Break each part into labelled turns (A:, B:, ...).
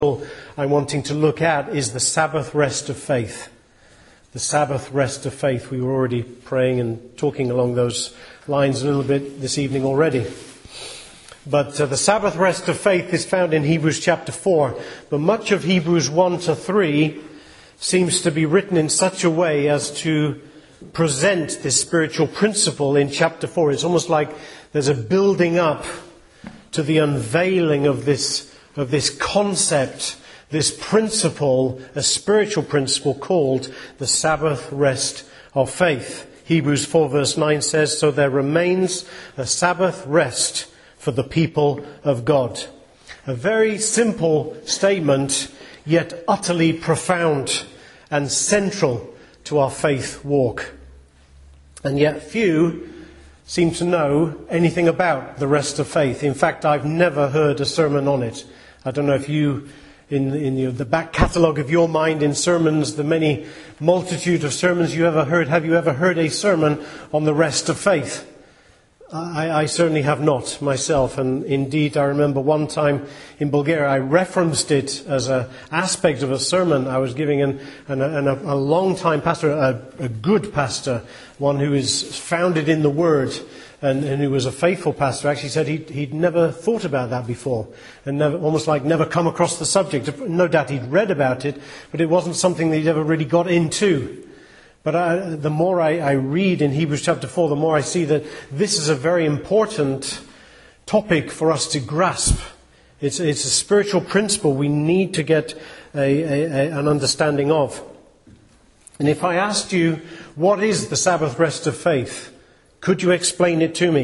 A: I'm wanting to look at is the Sabbath rest of faith. The Sabbath rest of faith. We were already praying and talking along those lines a little bit this evening already. But the Sabbath rest of faith is found in Hebrews chapter 4. But much of Hebrews 1 to 3 seems to be written in such a way as to present this spiritual principle in chapter 4. It's almost like there's a building up to the unveiling of this concept, this principle, a spiritual principle called the Sabbath rest of faith. Hebrews 4 verse 9 says, "So there remains a Sabbath rest for the people of God." A very simple statement, yet utterly profound and central to our faith walk. And yet few seem to know anything about the rest of faith. In fact, I've never heard a sermon on it. I don't know if you, in the back catalogue of your mind in sermons, the many multitude of sermons you ever heard, have you ever heard a sermon on the rest of faith? I certainly have not myself, and indeed I remember one time in Bulgaria I referenced it as an aspect of a sermon I was giving, and a long-time pastor, a good pastor, one who is founded in the Word, and who was a faithful pastor, actually said he'd never thought about that before, and never come across the subject. No doubt he'd read about it, but it wasn't something that he'd ever really got into. But the more I read in Hebrews chapter 4, the more I see that this is a very important topic for us to grasp. It's a spiritual principle we need to get an understanding of. And if I asked you, what is the Sabbath rest of faith? Could you explain it to me?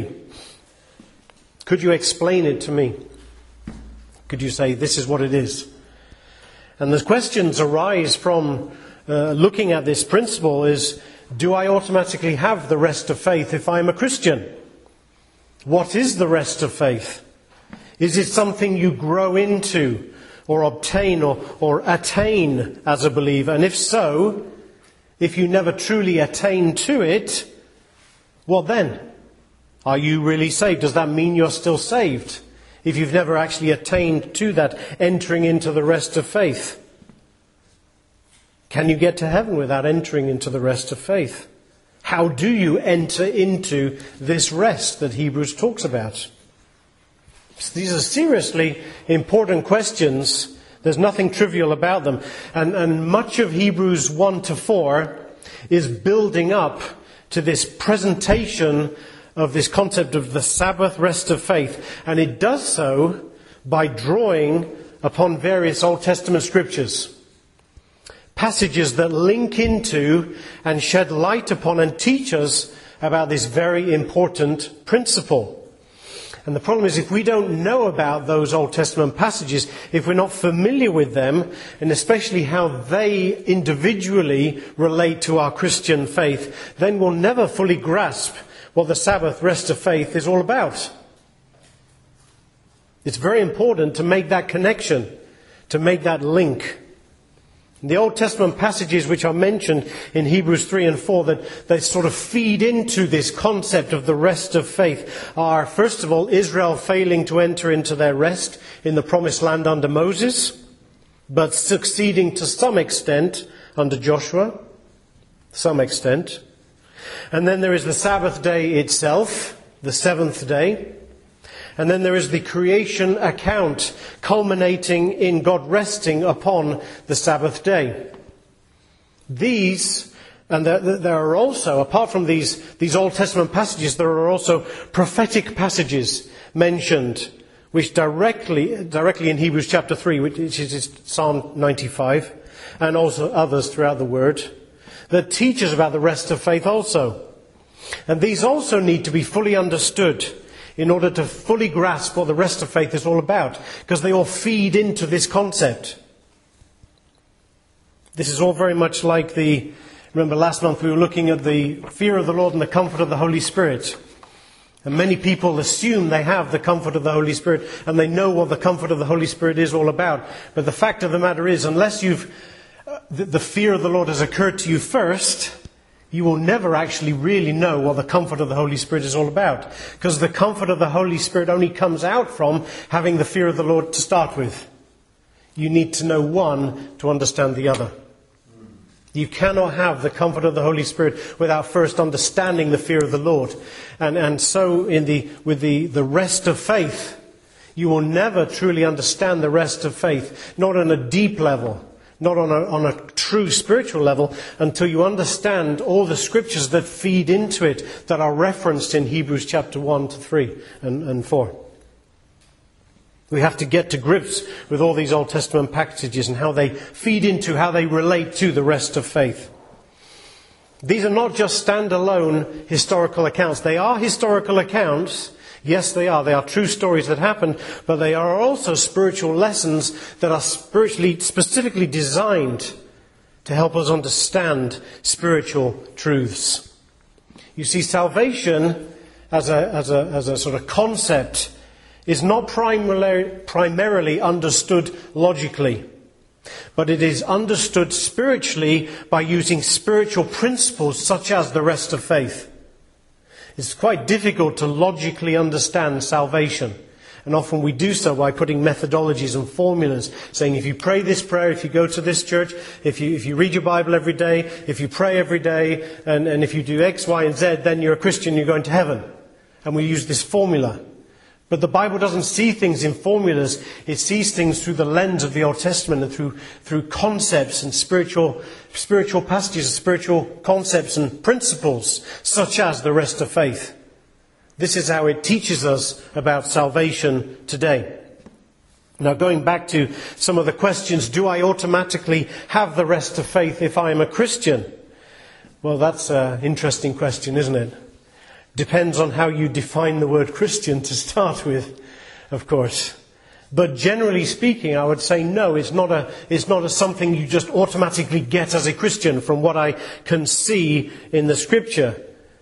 A: Could you explain it to me? Could you say, this is what it is? And the questions arise from looking at this principle is, do I automatically have the rest of faith if I'm a Christian? What is the rest of faith? Is it something you grow into or obtain or attain as a believer? And if so, if you never truly attain to it, what then? Are you really saved? Does that mean you're still saved? If you've never actually attained to that, entering into the rest of faith. Can you get to heaven without entering into the rest of faith? How do you enter into this rest that Hebrews talks about? These are seriously important questions. There's nothing trivial about them. And much of Hebrews 1 to 4 is building up to this presentation of this concept of the Sabbath rest of faith. And it does so by drawing upon various Old Testament scriptures. Passages that link into and shed light upon and teach us about this very important principle. And the problem is, if we don't know about those Old Testament passages, if we're not familiar with them, and especially how they individually relate to our Christian faith, then we'll never fully grasp what the Sabbath rest of faith is all about. It's very important to make that connection, to make that link. The Old Testament passages which are mentioned in Hebrews 3 and 4 that they sort of feed into this concept of the rest of faith are, first of all, Israel failing to enter into their rest in the promised land under Moses, but succeeding to some extent under Joshua, some extent. And then there is the Sabbath day itself, the seventh day. And then there is the creation account culminating in God resting upon the Sabbath day. These, and there are also, apart from these Old Testament passages, there are also prophetic passages mentioned, which directly in Hebrews chapter 3, which is Psalm 95, and also others throughout the Word, that teach us about the rest of faith also. And these also need to be fully understood in order to fully grasp what the rest of faith is all about, because they all feed into this concept. This is all very much like remember last month we were looking at the fear of the Lord and the comfort of the Holy Spirit. And many people assume they have the comfort of the Holy Spirit and they know what the comfort of the Holy Spirit is all about. But the fact of the matter is, unless the fear of the Lord has occurred to you first, you will never actually really know what the comfort of the Holy Spirit is all about. Because the comfort of the Holy Spirit only comes out from having the fear of the Lord to start with. You need to know one to understand the other. You cannot have the comfort of the Holy Spirit without first understanding the fear of the Lord. And so with the rest of faith, you will never truly understand the rest of faith, not on a deep level, not on a true spiritual level, until you understand all the scriptures that feed into it, that are referenced in Hebrews chapter 1 to 3 and 4. We have to get to grips with all these Old Testament passages and how they feed into, how they relate to the rest of faith. These are not just standalone historical accounts. They are historical accounts. Yes, they are. They are true stories that happened, but they are also spiritual lessons that are specifically designed to help us understand spiritual truths. You see, salvation as a sort of concept is not primarily understood logically, but it is understood spiritually by using spiritual principles such as the rest of faith. It's quite difficult to logically understand salvation, and often we do so by putting methodologies and formulas, saying if you pray this prayer, if you go to this church, if you read your Bible every day, if you pray every day, and if you do X, Y, and Z, then you're a Christian, you're going to heaven. And we use this formula. But the Bible doesn't see things in formulas. It sees things through the lens of the Old Testament and through concepts and spiritual passages, spiritual concepts and principles, such as the rest of faith. This is how it teaches us about salvation today. Now, going back to some of the questions, do I automatically have the rest of faith if I am a Christian? Well, that's an interesting question, isn't it? Depends on how you define the word Christian to start with, of course. But generally speaking, I would say no, it's not a something you just automatically get as a Christian from what I can see in the Scripture.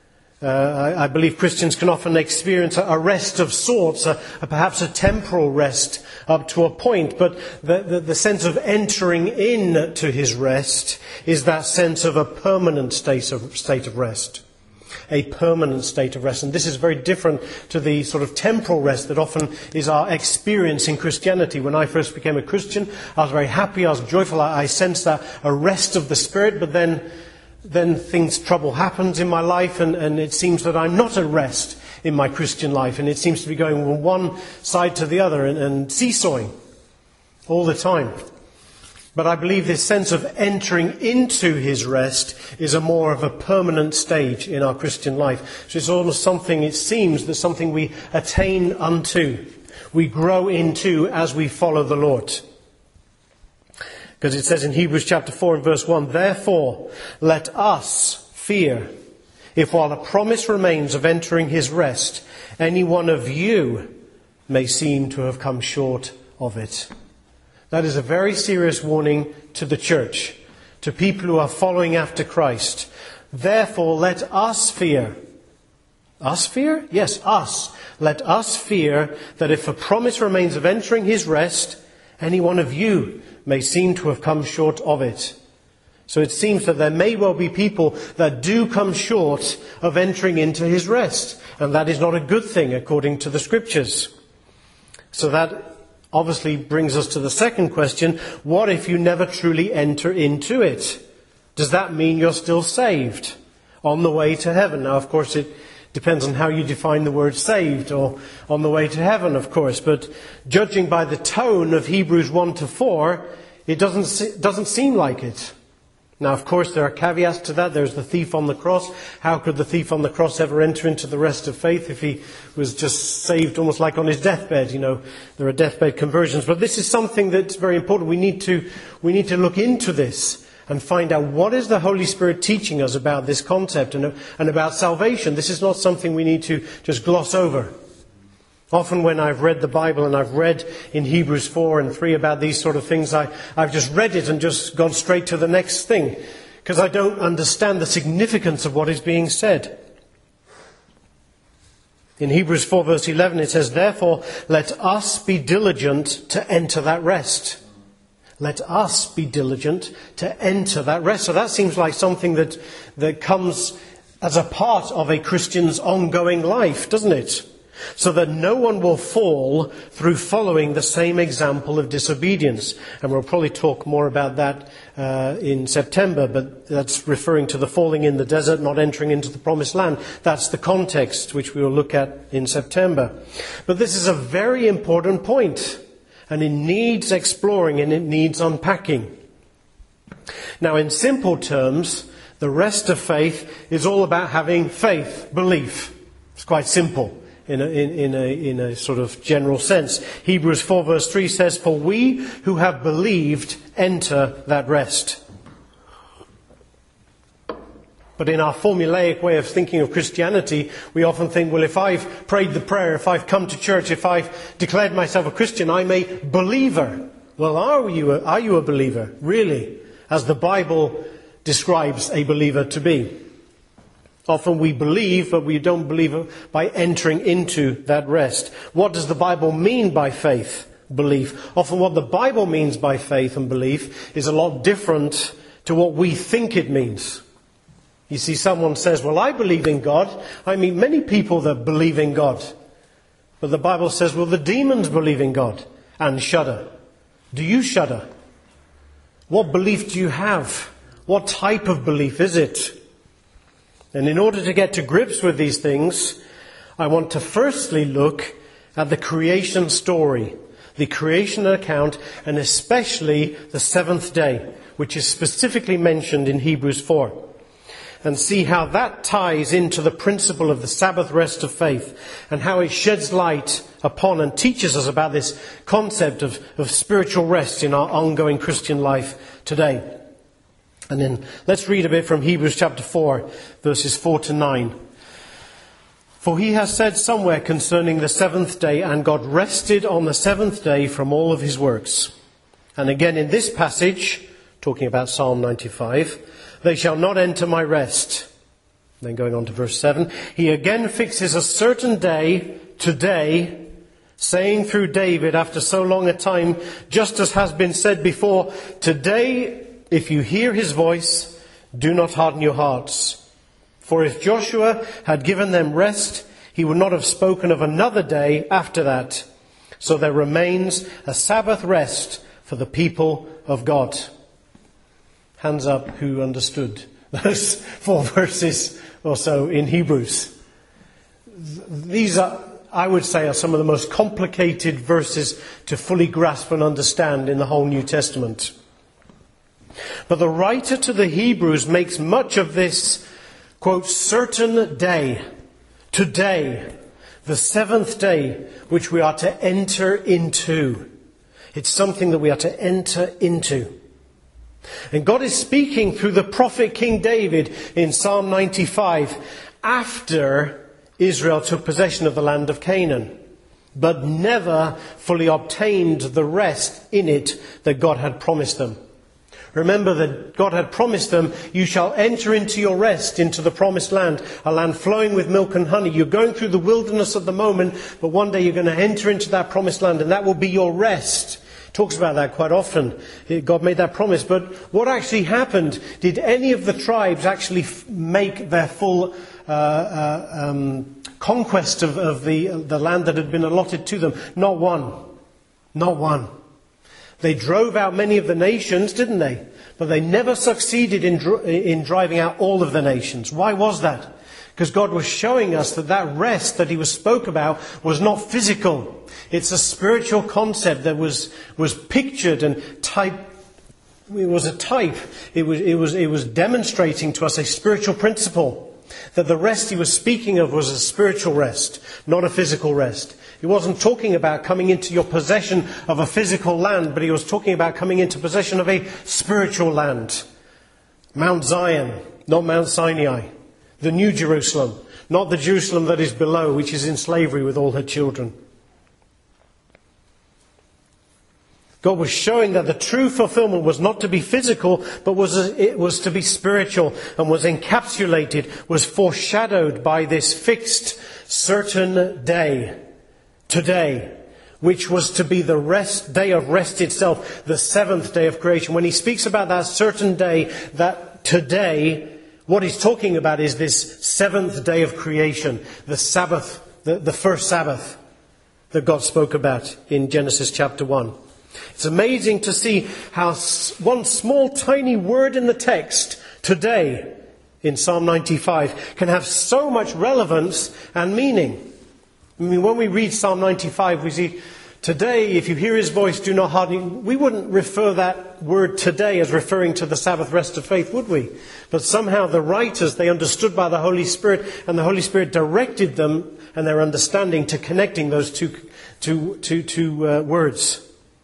A: I believe Christians can often experience a rest of sorts, perhaps a temporal rest up to a point, but the sense of entering into his rest is that sense of a permanent state of rest. A permanent state of rest. And this is very different to the sort of temporal rest that often is our experience in Christianity. When I first became a Christian, I was very happy, I was joyful, I sensed that a rest of the Spirit, but then trouble happens in my life, and it seems that I'm not at rest in my Christian life, and it seems to be going from one side to the other and seesawing all the time. But I believe this sense of entering into his rest is a more of a permanent stage in our Christian life. So it's almost something, it seems, that something we attain unto, we grow into as we follow the Lord. Because it says in Hebrews chapter 4 and verse 1, therefore let us fear, if while the promise remains of entering his rest, any one of you may seem to have come short of it. That is a very serious warning to the church, to people who are following after Christ. Therefore, let us fear. Us fear? Yes, us. Let us fear that if a promise remains of entering his rest, any one of you may seem to have come short of it. So it seems that there may well be people that do come short of entering into his rest. And that is not a good thing according to the Scriptures. So that obviously brings us to the second question. What if you never truly enter into it? Does that mean you're still saved on the way to heaven? Now, of course, it depends on how you define the word saved, or on the way to heaven, of course. But judging by the tone of Hebrews 1 to 4, it doesn't seem like it. Now, of course, there are caveats to that. There's the thief on the cross. How could the thief on the cross ever enter into the rest of faith if he was just saved almost like on his deathbed? You know, there are deathbed conversions. But this is something that's very important. We need to look into this and find out what is the Holy Spirit teaching us about this concept and about salvation. This is not something we need to just gloss over. Often when I've read the Bible and I've read in Hebrews 4 and 3 about these sort of things, I've just read it and just gone straight to the next thing, because I don't understand the significance of what is being said. In Hebrews 4 verse 11 it says, therefore let us be diligent to enter that rest. Let us be diligent to enter that rest. So that seems like something that comes as a part of a Christian's ongoing life, doesn't it? so that no one will fall through following the same example of disobedience. And we'll probably talk more about that in September, but that's referring to the falling in the desert, not entering into the promised land. That's the context which we will look at in September. But this is a very important point, and it needs exploring and it needs unpacking. Now, in simple terms, the rest of faith is all about having faith, belief. It's quite simple in a sort of general sense. Hebrews 4 verse 3 says, "For we who have believed enter that rest." But in our formulaic way of thinking of Christianity, we often think, well, if I've prayed the prayer, if I've come to church, if I've declared myself a Christian, I'm a believer. Well, are you a believer, really, as the Bible describes a believer to be? Often we believe, but we don't believe by entering into that rest. What does the Bible mean by faith, belief? Often what the Bible means by faith and belief is a lot different to what we think it means. You see, someone says, well, I believe in God. I meet many people that believe in God. But the Bible says, well, the demons believe in God and shudder. Do you shudder? What belief do you have? What type of belief is it? And in order to get to grips with these things, I want to firstly look at the creation story, the creation account, and especially the seventh day, which is specifically mentioned in Hebrews 4, and see how that ties into the principle of the Sabbath rest of faith, and how it sheds light upon and teaches us about this concept of spiritual rest in our ongoing Christian life today. And then let's read a bit from Hebrews chapter 4, verses 4 to 9. "For he has said somewhere concerning the seventh day, and God rested on the seventh day from all of his works." And again in this passage, talking about Psalm 95, "They shall not enter my rest." Then going on to verse 7, he again fixes a certain day, today, saying through David after so long a time, just as has been said before, "Today, if you hear his voice, do not harden your hearts. For if Joshua had given them rest, he would not have spoken of another day after that. So there remains a Sabbath rest for the people of God." Hands up who understood those 4 verses or so in Hebrews. These are, I would say, are some of the most complicated verses to fully grasp and understand in the whole New Testament. But the writer to the Hebrews makes much of this, quote, certain day, today, the seventh day, which we are to enter into. It's something that we are to enter into. And God is speaking through the prophet King David in Psalm 95 after Israel took possession of the land of Canaan, but never fully obtained the rest in it that God had promised them. Remember that God had promised them, you shall enter into your rest, into the promised land, a land flowing with milk and honey. You're going through the wilderness at the moment, but one day you're going to enter into that promised land, and that will be your rest. Talks about that quite often. God made that promise. But what actually happened? Did any of the tribes actually make their full conquest of the land that had been allotted to them? Not one. Not one. They drove out many of the nations, didn't they? But they never succeeded in driving out all of the nations. Why was that? Because God was showing us that rest that he spoke about was not physical. It's a spiritual concept that was pictured and typed. It was a type. It was demonstrating to us a spiritual principle. That the rest he was speaking of was a spiritual rest, not a physical rest. He wasn't talking about coming into your possession of a physical land, but he was talking about coming into possession of a spiritual land. Mount Zion, not Mount Sinai. The New Jerusalem, not the Jerusalem that is below, which is in slavery with all her children. God was showing that the true fulfillment was not to be physical, but it was to be spiritual, and was encapsulated, was foreshadowed by this fixed certain day, today, which was to be the day of rest itself, the seventh day of creation. When he speaks about that certain day, that today, what he's talking about is this seventh day of creation, the Sabbath the first Sabbath that God spoke about in Genesis chapter 1. It's amazing to see how one small tiny word in the text today in Psalm 95 can have so much relevance and meaning. I mean, when we read Psalm 95, we see, today, if you hear his voice, do not harden. We wouldn't refer that word today as referring to the Sabbath rest of faith, would we? But somehow the writers, they understood by the Holy Spirit, and the Holy Spirit directed them and their understanding to connecting those two words.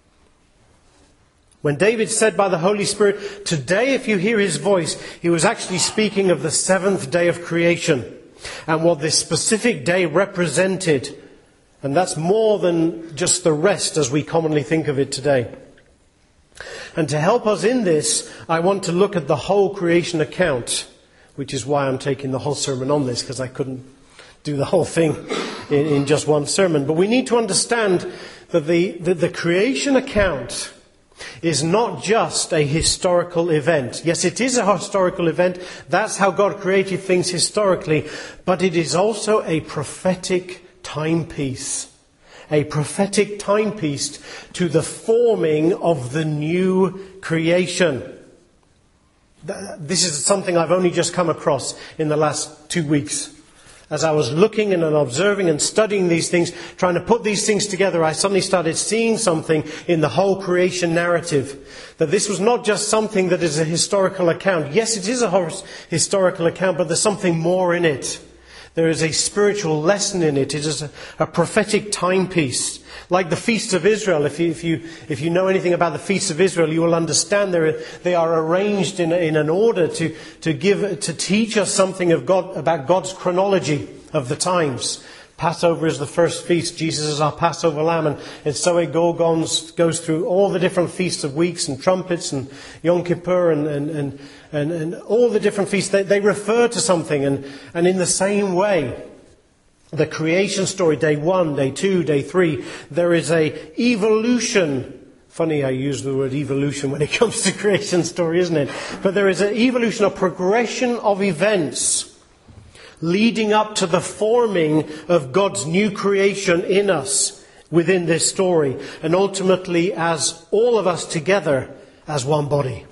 A: When David said by the Holy Spirit, today if you hear his voice, he was actually speaking of the seventh day of creation and what this specific day represented. And that's more than just the rest as we commonly think of it today. And to help us in this, I want to look at the whole creation account, which is why I'm taking the whole sermon on this, because I couldn't do the whole thing in just one sermon. But we need to understand that the creation account is not just a historical event. Yes, it is a historical event. That's how God created things historically. But it is also a prophetic timepiece. A prophetic timepiece to the forming of the new creation. This is something I've only just come across in the last 2 weeks. As I was looking and observing and studying these things, trying to put these things together, I suddenly started seeing something in the whole creation narrative. That this was not just something that is a historical account. Yes, it is a historical account, but there's something more in it. There is a spiritual lesson in it. It is a prophetic timepiece. Like the Feast of Israel, if you know anything about the Feast of Israel, you will understand they are arranged in an order to teach us something of God, about God's chronology of the times. Passover is the first feast. Jesus is our Passover lamb. And so it goes through all the different feasts of weeks and trumpets and Yom Kippur and all the different feasts. They refer to something. And in the same way, the creation story, day 1, day 2, day 3, there is a evolution. Funny I use the word evolution when it comes to creation story, isn't it? But there is an evolution, a progression of events leading up to the forming of God's new creation in us within this story, and ultimately as all of us together as one body.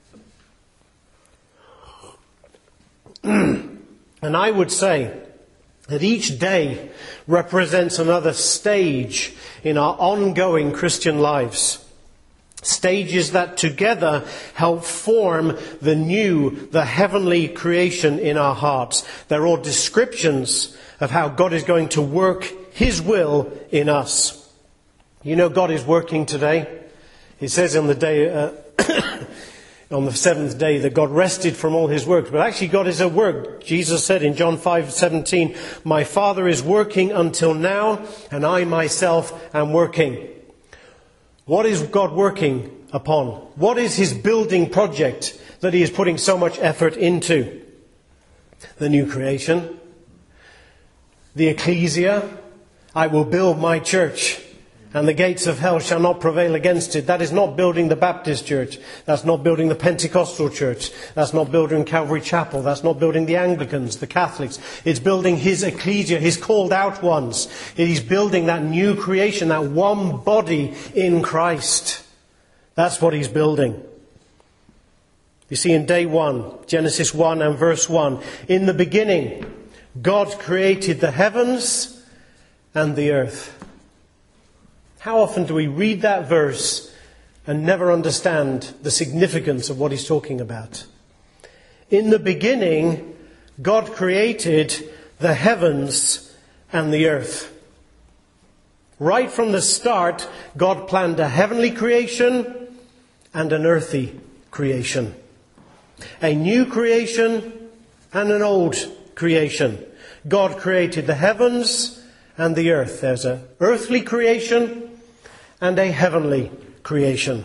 A: And I would say that each day represents another stage in our ongoing Christian lives. Stages that together help form the heavenly creation in our hearts. They're all descriptions of how God is going to work His will in us. You know, God is working today. He says on the day, on the seventh day, that God rested from all His works. But actually God is at work. Jesus said in John 5:17, "My Father is working until now, and I myself am working." What is God working upon? What is His building project that He is putting so much effort into? The new creation. The ecclesia. I will build my church, and the gates of hell shall not prevail against it. That is not building the Baptist church. That's not building the Pentecostal church. That's not building Calvary Chapel. That's not building the Anglicans, the Catholics. It's building His ecclesia, His called out ones. He's building that new creation, that one body in Christ. That's what He's building. You see, in day 1, Genesis 1 and verse 1, in the beginning, God created the heavens and the earth. How often do we read that verse and never understand the significance of what He's talking about? In the beginning, God created the heavens and the earth. Right from the start, God planned a heavenly creation and an earthly creation. A new creation and an old creation. God created the heavens and the earth. There's an earthly creation and a heavenly creation.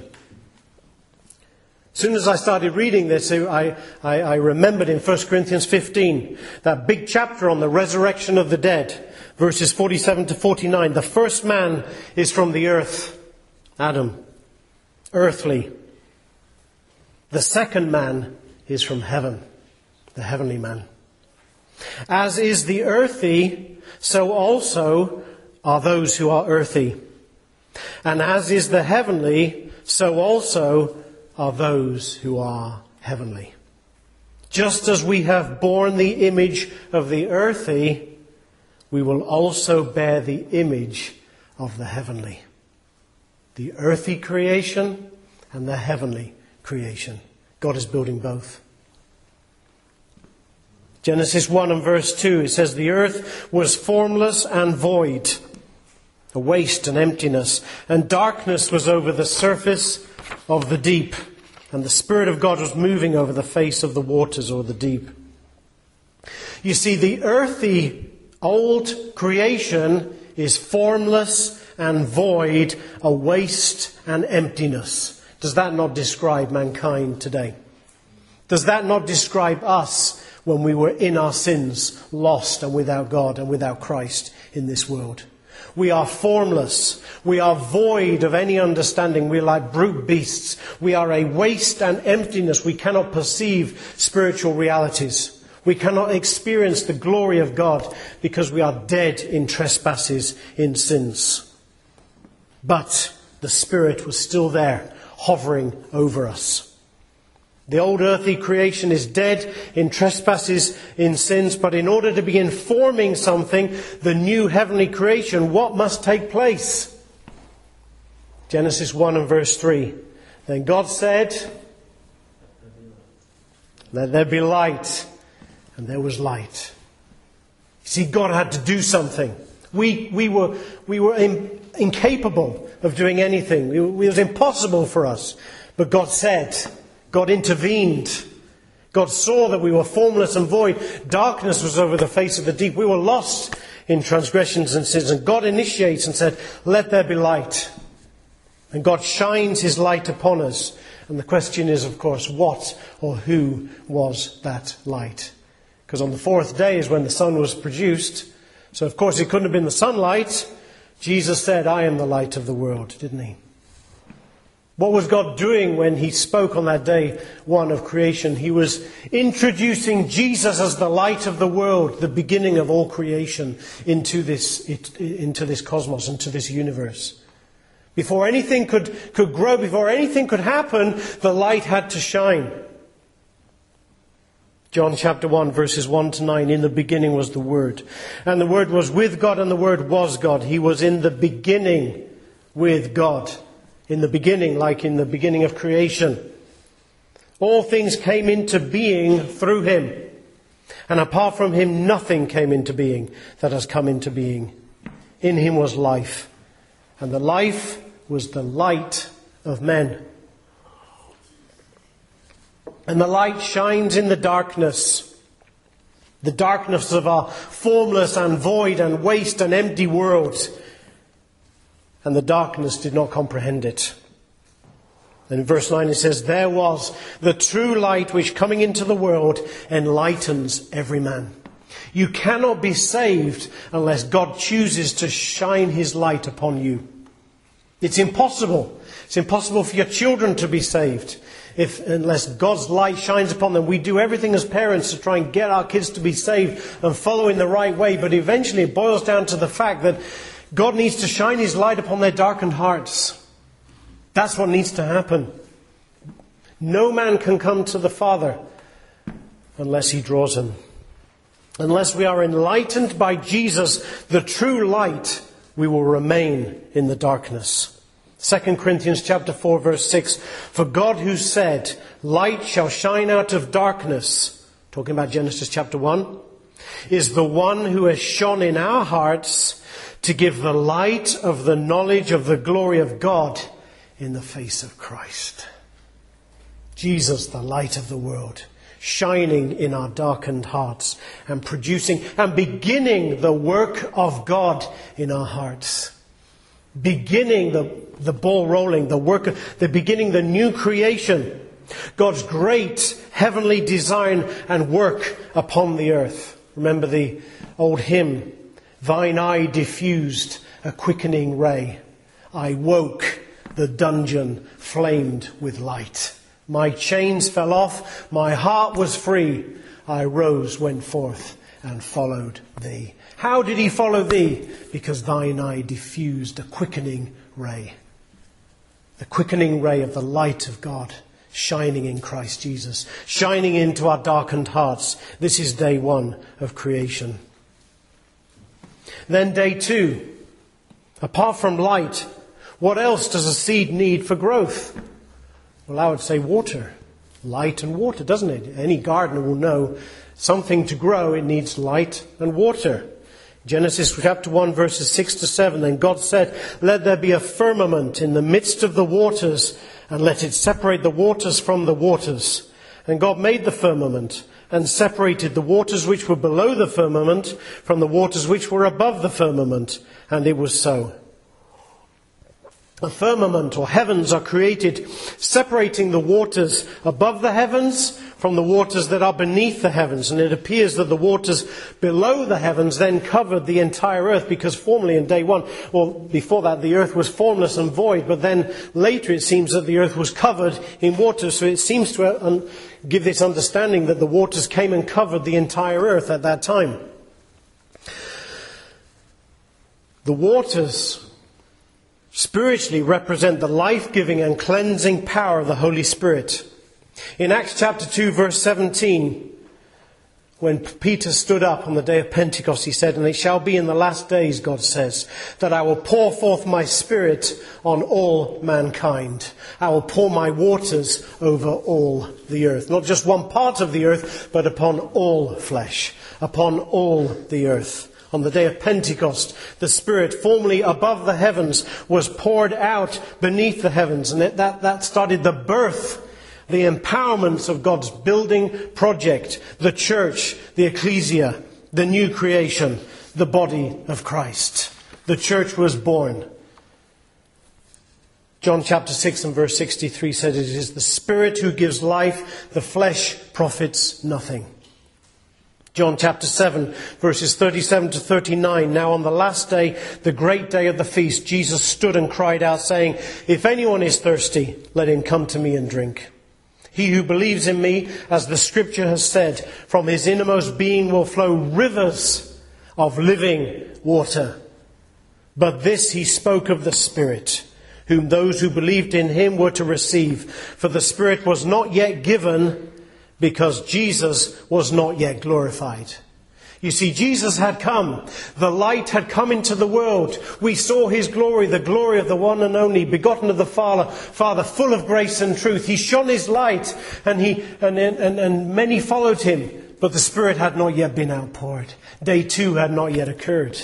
A: As soon as I started reading this, I remembered in 1 Corinthians 15, that big chapter on the resurrection of the dead, verses 47 to 49. The first man is from the earth, Adam, earthly. The second man is from heaven, the heavenly man. As is the earthy, so also are those who are earthy. And as is the heavenly, so also are those who are heavenly. Just as we have borne the image of the earthy, we will also bear the image of the heavenly. The earthy creation and the heavenly creation. God is building both. Genesis 1 and verse 2, it says, the earth was formless and void, a waste and emptiness, and darkness was over the surface of the deep, and the Spirit of God was moving over the face of the waters or the deep. You see, the earthy old creation is formless and void, a waste and emptiness. Does that not describe mankind today? Does that not describe us when we were in our sins, lost and without God and without Christ in this world? We are formless. We are void of any understanding. We are like brute beasts. We are a waste and emptiness. We cannot perceive spiritual realities. We cannot experience the glory of God because we are dead in trespasses, in sins. But the Spirit was still there, hovering over us. The old earthly creation is dead in trespasses, in sins, but in order to begin forming something, the new heavenly creation, what must take place? Genesis 1 and verse 3. Then God said, let there be light. And there was light. You see, God had to do something. We were incapable of doing anything. It was impossible for us. But God said, God intervened. God saw that we were formless and void. Darkness was over the face of the deep. We were lost in transgressions and sins. And God initiates and said, let there be light. And God shines his light upon us. And the question is, of course, what or who was that light? Because on the fourth day is when the sun was produced. So, of course, it couldn't have been the sunlight. Jesus said, I am the light of the world, didn't he? What was God doing when he spoke on that day one of creation? He was introducing Jesus as the light of the world, the beginning of all creation, into this cosmos, into this universe. Before anything could grow, before anything could happen, the light had to shine. John chapter 1, verses 1 to 9, in the beginning was the Word. And the Word was with God, and the Word was God. He was in the beginning with God. In the beginning, like in the beginning of creation. All things came into being through him. And apart from him, nothing came into being that has come into being. In him was life. And the life was the light of men. And the light shines in the darkness of our formless and void and waste and empty world. And the darkness did not comprehend it. And in verse 9 it says, there was the true light which coming into the world enlightens every man. You cannot be saved unless God chooses to shine his light upon you. It's impossible. It's impossible for your children to be saved unless God's light shines upon them. We do everything as parents to try and get our kids to be saved and follow in the right way. But eventually it boils down to the fact that God needs to shine his light upon their darkened hearts. That's what needs to happen. No man can come to the Father unless he draws him. Unless we are enlightened by Jesus, the true light, we will remain in the darkness. 2 Corinthians chapter 4 verse 6. For God who said, light shall shine out of darkness, talking about Genesis chapter 1, is the one who has shone in our hearts to give the light of the knowledge of the glory of God in the face of Christ. Jesus, the light of the world, shining in our darkened hearts and producing and beginning the work of God in our hearts. Beginning the ball rolling, beginning the new creation. God's great heavenly design and work upon the earth. Remember the old hymn, thine eye diffused a quickening ray. I woke, the dungeon flamed with light. My chains fell off, my heart was free. I rose, went forth, and followed thee. How did he follow thee? Because thine eye diffused a quickening ray. The quickening ray of the light of God shining in Christ Jesus, shining into our darkened hearts. This is day one of creation. Then day two. Apart from light, what else does a seed need for growth? Well, I would say water. Light and water, doesn't it? Any gardener will know something to grow, it needs light and water. Genesis chapter 1 verses 6 to 7. Then God said, let there be a firmament in the midst of the waters, and let it separate the waters from the waters. And God made the firmament, and separated the waters which were below the firmament from the waters which were above the firmament. And it was so. A firmament or heavens are created, separating the waters above the heavens from the waters that are beneath the heavens. And it appears that the waters below the heavens then covered the entire earth, because formerly in day one, or before that, the earth was formless and void, but then later it seems that the earth was covered in water. So it seems to give this understanding that the waters came and covered the entire earth at that time. The waters spiritually represent the life-giving and cleansing power of the Holy Spirit. In Acts chapter 2 verse 17, when Peter stood up on the day of Pentecost, he said, and it shall be in the last days, God says, that I will pour forth my Spirit on all mankind. I will pour my waters over all the earth. Not just one part of the earth, but upon all flesh, upon all the earth. On the day of Pentecost, the Spirit, formerly above the heavens, was poured out beneath the heavens. And that started the birth, the empowerment of God's building project, the church, the ecclesia, the new creation, the body of Christ. The church was born. John chapter 6 and verse 63 said, it is the Spirit who gives life, the flesh profits nothing. John chapter 7, verses 37 to 39. Now on the last day, the great day of the feast, Jesus stood and cried out, saying, if anyone is thirsty, let him come to me and drink. He who believes in me, as the scripture has said, from his innermost being will flow rivers of living water. But this he spoke of the Spirit, whom those who believed in him were to receive. For the Spirit was not yet given, because Jesus was not yet glorified. You see, Jesus had come. The light had come into the world. We saw his glory, the glory of the one and only, begotten of the Father, full of grace and truth. He shone his light, and many followed him. But the Spirit had not yet been outpoured. Day two had not yet occurred.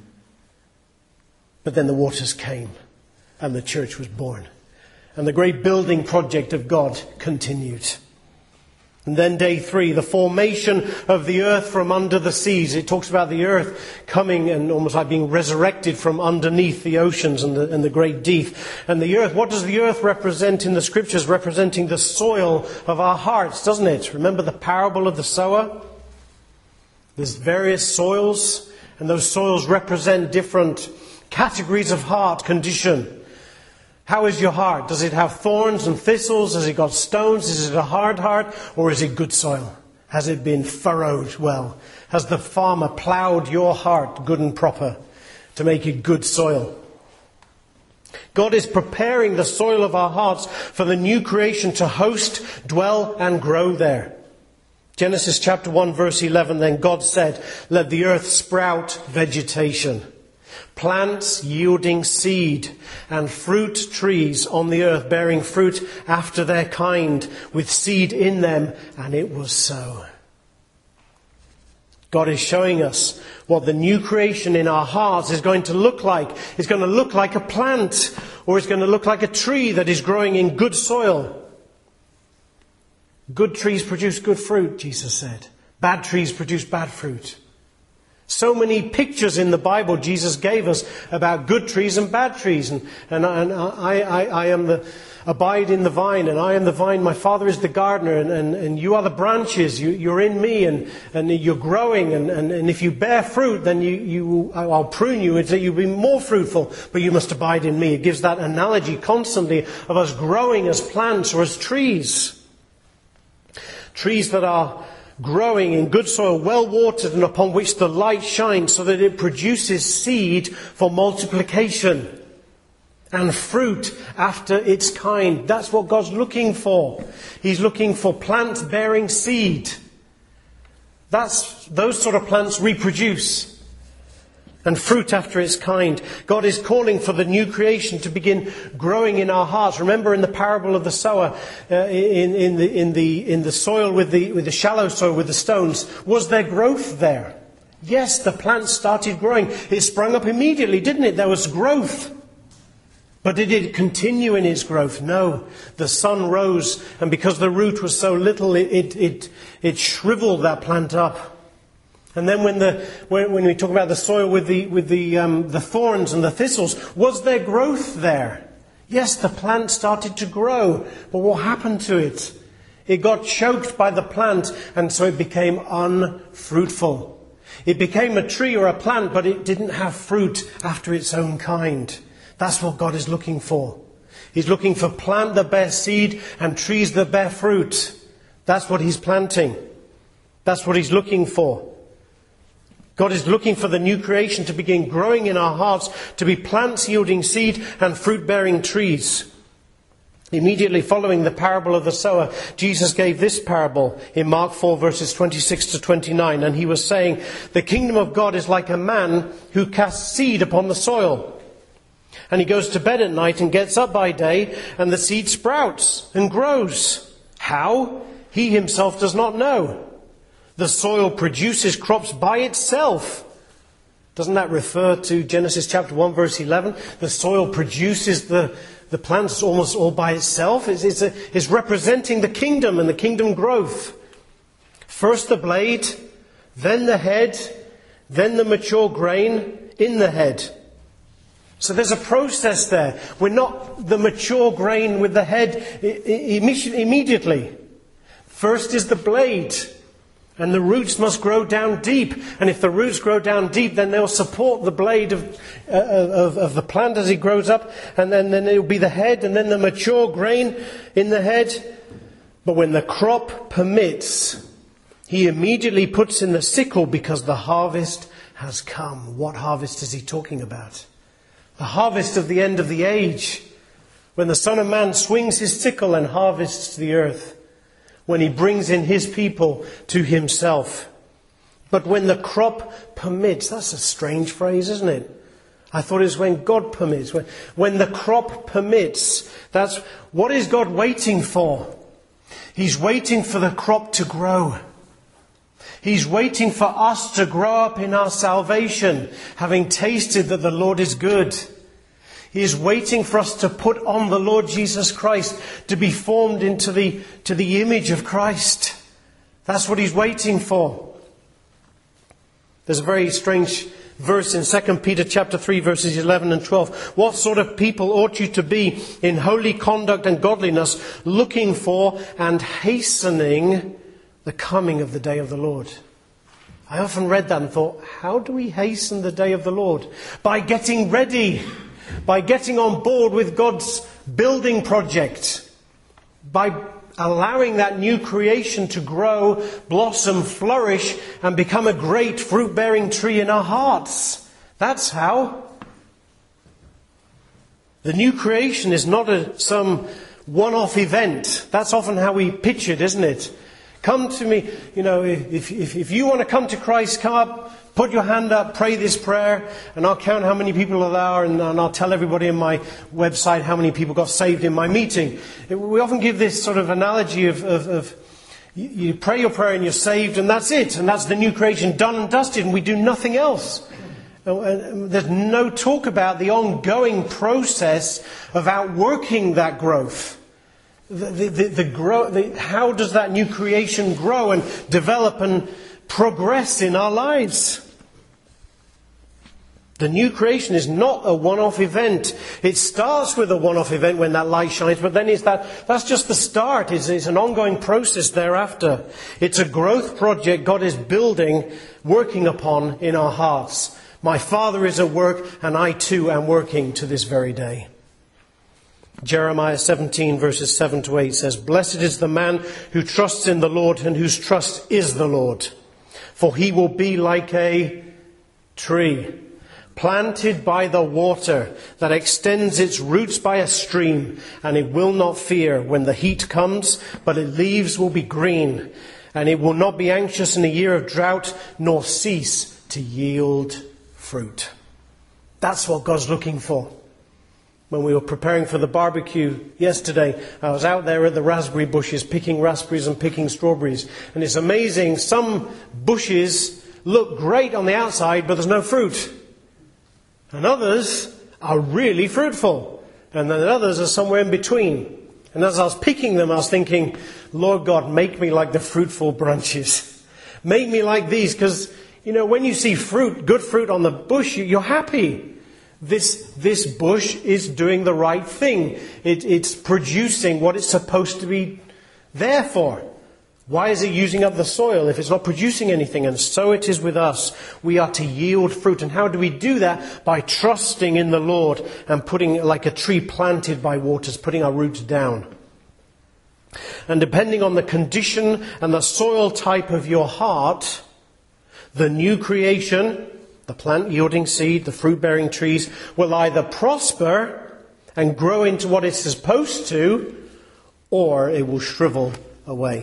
A: But then the waters came, and the church was born. And the great building project of God continued. And then day three, the formation of the earth from under the seas. It talks about the earth coming and almost like being resurrected from underneath the oceans and the great deep. And the earth, what does the earth represent in the scriptures? Representing the soil of our hearts, doesn't it? Remember the parable of the sower? There's various soils, and those soils represent different categories of heart condition. How is your heart? Does it have thorns and thistles? Has it got stones? Is it a hard heart? Or is it good soil? Has it been furrowed well? Has the farmer ploughed your heart good and proper to make it good soil? God is preparing the soil of our hearts for the new creation to host, dwell and grow there. Genesis chapter 1 verse 11, then God said, let the earth sprout vegetation. Plants yielding seed and fruit trees on the earth bearing fruit after their kind with seed in them. And it was so. God is showing us what the new creation in our hearts is going to look like. It's going to look like a plant, or it's going to look like a tree that is growing in good soil. Good trees produce good fruit, Jesus said. Bad trees produce bad fruit. So many pictures in the Bible Jesus gave us about good trees and bad trees. And I am the abide in the vine, and I am the vine. My Father is the gardener, and you are the branches. You're in me, and you're growing. And if you bear fruit, then I'll prune you so you'll be more fruitful. But you must abide in me. It gives that analogy constantly of us growing as plants or as trees. Trees that are growing in good soil, well watered, and upon which the light shines, so that it produces seed for multiplication and fruit after its kind. That's what God's looking for. He's looking for plants bearing seed. Those sort of plants reproduce. And fruit after its kind. God is calling for the new creation to begin growing in our hearts. Remember in the parable of the sower, in the soil with the shallow soil with the stones, was there growth there? Yes, the plant started growing. It sprung up immediately, didn't it? There was growth. But did it continue in its growth? No. The sun rose, and because the root was so little, it shriveled that plant up. And then when we talk about the soil with the thorns and the thistles, was there growth there? Yes, the plant started to grow. But what happened to it? It got choked by the plant, and so it became unfruitful. It became a tree or a plant, but it didn't have fruit after its own kind. That's what God is looking for. He's looking for plant that bear seed and trees that bear fruit. That's what He's planting. That's what He's looking for. God is looking for the new creation to begin growing in our hearts, to be plants yielding seed and fruit-bearing trees. Immediately following the parable of the sower, Jesus gave this parable in Mark 4 verses 26 to 29. And He was saying, the kingdom of God is like a man who casts seed upon the soil. And he goes to bed at night and gets up by day, and the seed sprouts and grows. How? He himself does not know. The soil produces crops by itself. Doesn't that refer to Genesis chapter 1 verse 11? The soil produces the plants almost all by itself. It's representing the kingdom and the kingdom growth. First the blade, then the head, then the mature grain in the head. So there's a process there. We're not the mature grain with the head immediately. First is the blade. And the roots must grow down deep. And if the roots grow down deep, then they'll support the blade of the plant as it grows up. And then it'll be the head and then the mature grain in the head. But when the crop permits, he immediately puts in the sickle because the harvest has come. What harvest is he talking about? The harvest of the end of the age. When the Son of Man swings his sickle and harvests the earth. When he brings in his people to himself. But when the crop permits, that's a strange phrase, isn't it? I thought it was when God permits. When the crop permits, that's what is God waiting for? He's waiting for the crop to grow. He's waiting for us to grow up in our salvation, having tasted that the Lord is good. He is waiting for us to put on the Lord Jesus Christ, to be formed into the image of Christ. That's what He's waiting for. There's a very strange verse in 2 Peter chapter 3 verses 11 and 12. What sort of people ought you to be in holy conduct and godliness, looking for and hastening the coming of the day of the Lord? I often read that and thought, how do we hasten the day of the Lord? By getting ready. By getting on board with God's building project. By allowing that new creation to grow, blossom, flourish, and become a great fruit-bearing tree in our hearts. That's how. The new creation is not some one-off event. That's often how we pitch it, isn't it? Come to me, if you want to come to Christ, come up. Put your hand up, pray this prayer, and I'll count how many people there are, and I'll tell everybody on my website how many people got saved in my meeting. We often give this sort of analogy of you pray your prayer and you're saved, and that's it. And that's the new creation done and dusted, and we do nothing else. And there's no talk about the ongoing process of outworking that growth. How does that new creation grow and develop and progress in our lives? The new creation is not a one-off event. It starts with a one-off event when that light shines, but then that's just the start. It's an ongoing process thereafter. It's a growth project God is building, working upon in our hearts. My Father is at work, and I too am working to this very day. Jeremiah 17 verses 7 to 8 says, "Blessed is the man who trusts in the Lord and whose trust is the Lord. For he will be like a tree planted by the water that extends its roots by a stream, and it will not fear when the heat comes, but its leaves will be green, and it will not be anxious in a year of drought, nor cease to yield fruit." That's what God's looking for. When we were preparing for the barbecue yesterday, I was out there at the raspberry bushes picking raspberries and picking strawberries. And it's amazing, some bushes look great on the outside, but there's no fruit. And others are really fruitful. And then others are somewhere in between. And as I was picking them, I was thinking, Lord God, make me like the fruitful branches. Make me like these, because, when you see fruit, good fruit on the bush, you're happy. This bush is doing the right thing. It's producing what it's supposed to be there for. Why is it using up the soil if it's not producing anything? And so it is with us. We are to yield fruit. And how do we do that? By trusting in the Lord and putting, like a tree planted by waters, putting our roots down. And depending on the condition and the soil type of your heart, the new creation, the plant yielding seed, the fruit-bearing trees, will either prosper and grow into what it's supposed to, or it will shrivel away.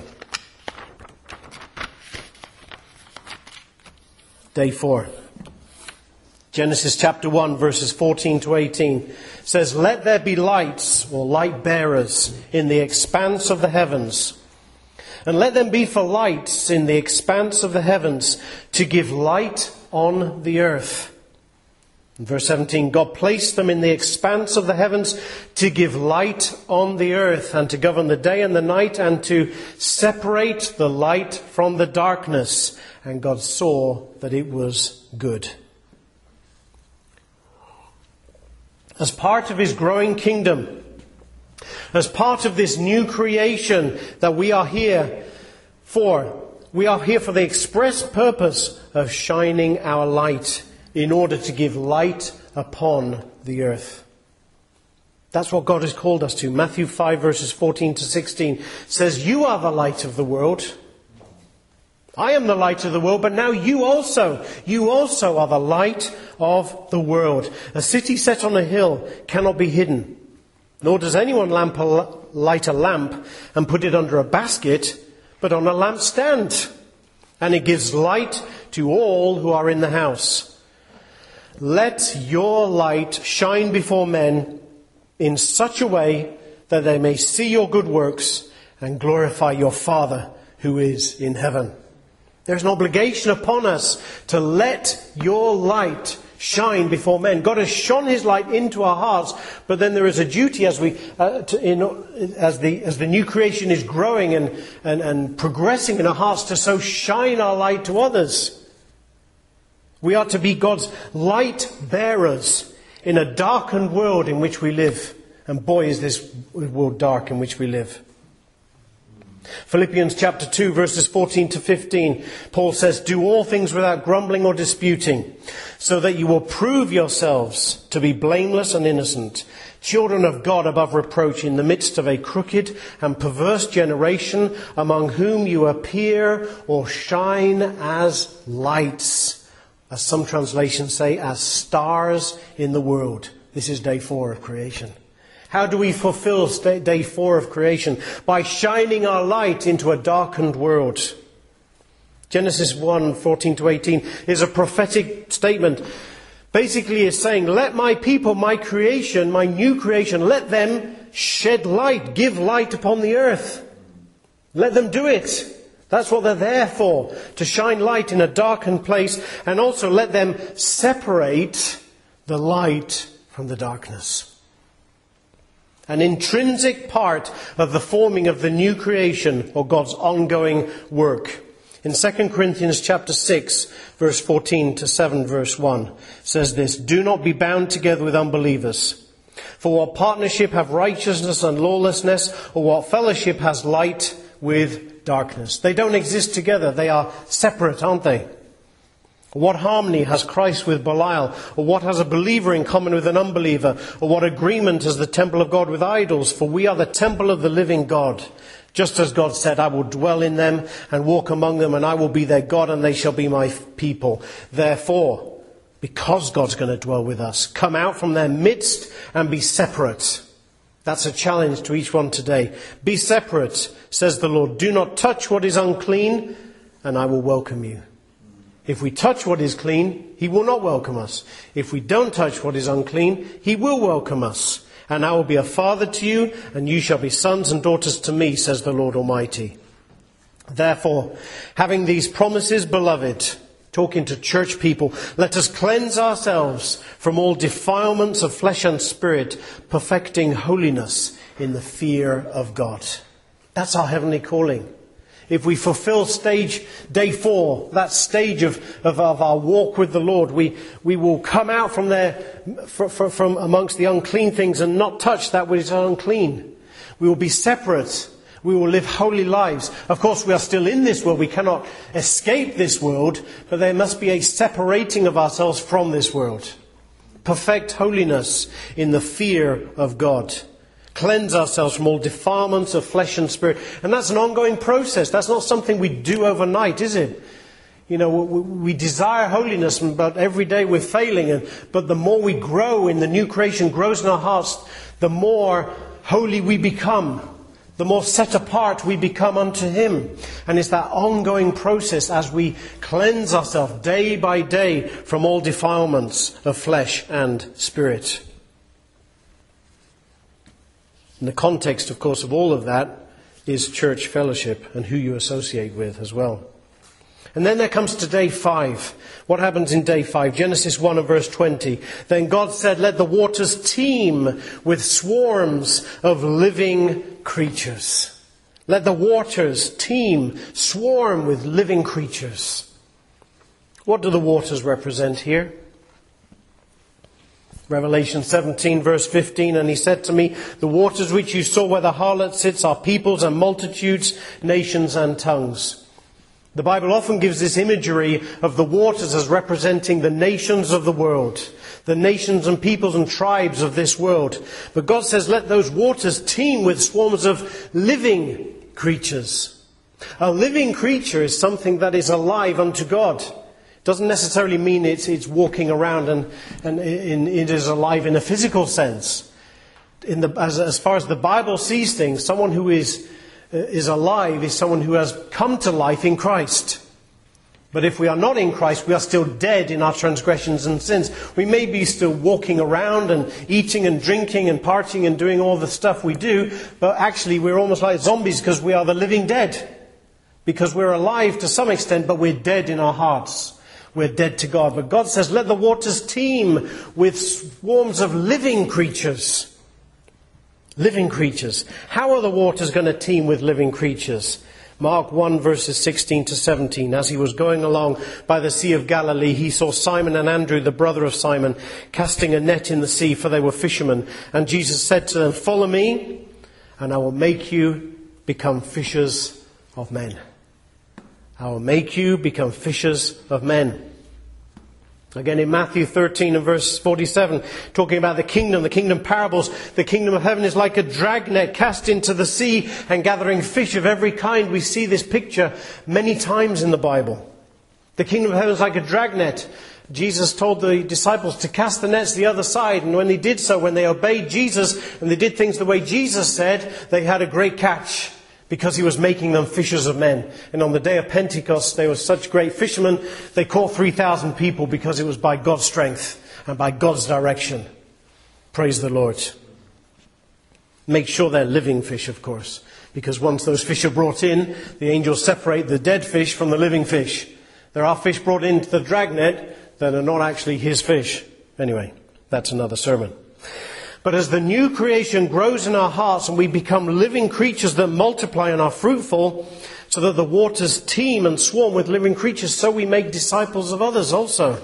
A: Day 4. Genesis chapter 1, verses 14 to 18 says, "Let there be lights," or light bearers, "in the expanse of the heavens. And let them be for lights in the expanse of the heavens, to give light on the earth." In verse 17, God placed them in the expanse of the heavens to give light on the earth, and to govern the day and the night, and to separate the light from the darkness. And God saw that it was good. As part of his growing kingdom, as part of this new creation that we are here for the express purpose of shining our light in order to give light upon the earth. That's what God has called us to. Matthew 5 verses 14 to 16 says, "You are the light of the world. I am the light of the world, but now you also are the light of the world. A city set on a hill cannot be hidden. Nor does anyone light a lamp and put it under a basket, but on a lampstand. And it gives light to all who are in the house. Let your light shine before men in such a way that they may see your good works and glorify your Father who is in heaven." There's an obligation upon us to let your light shine before men. God has shone his light into our hearts, but then there is a duty as the new creation is growing and progressing in our hearts to so shine our light to others. We are to be God's light bearers in a darkened world in which we live. And boy, is this world dark in which we live. Philippians chapter 2 verses 14 to 15, Paul says, "Do all things without grumbling or disputing, so that you will prove yourselves to be blameless and innocent, children of God above reproach in the midst of a crooked and perverse generation, among whom you appear or shine as lights," as some translations say, as stars in the world. This is day 4 of creation. How do we fulfill day 4 of creation? By shining our light into a darkened world. Genesis 1, 14 to 18 is a prophetic statement. Basically it's saying, let my people, my creation, my new creation, let them shed light, give light upon the earth. Let them do it. That's what they're there for, to shine light in a darkened place, and also let them separate the light from the darkness. An intrinsic part of the forming of the new creation, or God's ongoing work. In 2 Corinthians chapter 6, verse 14 to 7, verse 1, says this, "Do not be bound together with unbelievers. For what partnership have righteousness and lawlessness, or what fellowship has light with darkness?" They don't exist together. They are separate, aren't they? What harmony has Christ with Belial? Or what has a believer in common with an unbeliever? Or what agreement has the temple of God with idols? For we are the temple of the living God. Just as God said, I will dwell in them and walk among them, and I will be their God, and they shall be my people. Therefore, because God's going to dwell with us, come out from their midst and be separate. That's a challenge to each one today. Be separate, says the Lord. Do not touch what is unclean, and I will welcome you. If we touch what is clean, he will not welcome us. If we don't touch what is unclean, he will welcome us. And I will be a father to you, and you shall be sons and daughters to me, says the Lord Almighty. Therefore, having these promises, beloved, talking to church people, let us cleanse ourselves from all defilements of flesh and spirit, perfecting holiness in the fear of God. That's our heavenly calling. If we fulfill day 4, that stage of our walk with the Lord, we will come out from there, from amongst the unclean things and not touch that which is unclean. We will be separate. We will live holy lives. Of course, we are still in this world. We cannot escape this world, but there must be a separating of ourselves from this world. Perfect holiness in the fear of God. Cleanse ourselves from all defilements of flesh and spirit. And that's an ongoing process. That's not something we do overnight, is it? You know, we desire holiness, but every day we're failing. But the more we grow in the new creation, grows in our hearts, the more holy we become. The more set apart we become unto him. And it's that ongoing process as we cleanse ourselves day by day from all defilements of flesh and spirit. And the context, of course, of all of that is church fellowship and who you associate with as well. And then there comes to day 5. What happens in day 5? Genesis 1 and verse 20. Then God said, let the waters teem with swarms of living creatures. Let the waters teem, swarm with living creatures. What do the waters represent here? Revelation 17 verse 15, and he said to me, the waters which you saw where the harlot sits are peoples and multitudes, nations and tongues. The Bible often gives this imagery of the waters as representing the nations of the world, the nations and peoples and tribes of this world. But God says, let those waters teem with swarms of living creatures. A living creature is something that is alive unto God. Doesn't necessarily mean it's walking around and it is alive in a physical sense. As far as the Bible sees things, someone who is alive is someone who has come to life in Christ. But if we are not in Christ, we are still dead in our transgressions and sins. We may be still walking around and eating and drinking and partying and doing all the stuff we do, but actually we're almost like zombies because we are the living dead. Because we're alive to some extent, but we're dead in our hearts. We're dead to God. But God says, let the waters teem with swarms of living creatures. Living creatures. How are the waters going to teem with living creatures? Mark 1 verses 16 to 17. As he was going along by the Sea of Galilee, he saw Simon and Andrew, the brother of Simon, casting a net in the sea, for they were fishermen. And Jesus said to them, follow me, and I will make you become fishers of men. I will make you become fishers of men. Again in Matthew 13 and verse 47, talking about the kingdom parables. The kingdom of heaven is like a dragnet cast into the sea and gathering fish of every kind. We see this picture many times in the Bible. The kingdom of heaven is like a dragnet. Jesus told the disciples to cast the nets the other side. And when they did so, when they obeyed Jesus and they did things the way Jesus said, they had a great catch. Because he was making them fishers of men. And on the day of Pentecost, they were such great fishermen, they caught 3,000 people because it was by God's strength and by God's direction. Praise the Lord. Make sure they're living fish, of course. Because once those fish are brought in, the angels separate the dead fish from the living fish. There are fish brought into the dragnet that are not actually his fish. Anyway, that's another sermon. But as the new creation grows in our hearts and we become living creatures that multiply and are fruitful, so that the waters teem and swarm with living creatures, so we make disciples of others also.